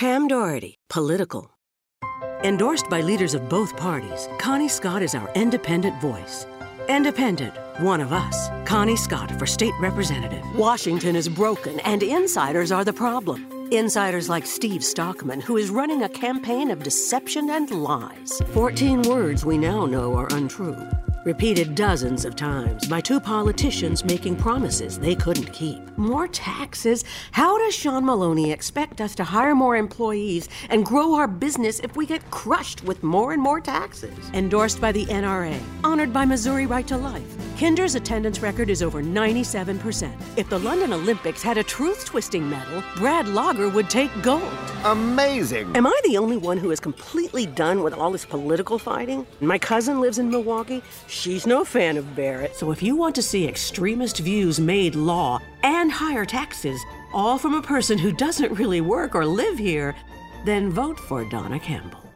Pam Doherty, political. Endorsed by leaders of both parties, Connie Scott is our independent voice. Independent, one of us. Connie Scott for state representative. Washington is broken, and insiders are the problem. Insiders like Steve Stockman, who is running a campaign of deception and lies. 14 words we now know are untrue. Repeated dozens of times by two politicians making promises they couldn't keep. More taxes? How does Sean Maloney expect us to hire more employees and grow our business if we get crushed with more and more taxes? Endorsed by the NRA, honored by Missouri Right to Life. Kinder's attendance record is over 97%. If the London Olympics had a truth-twisting medal, Brad Lager would take gold. Amazing! Am I the only one who is completely done with all this political fighting? My cousin lives in Milwaukee. She's no fan of Barrett. So if you want to see extremist views made law and higher taxes, all from a person who doesn't really work or live here, then vote for Donna Campbell.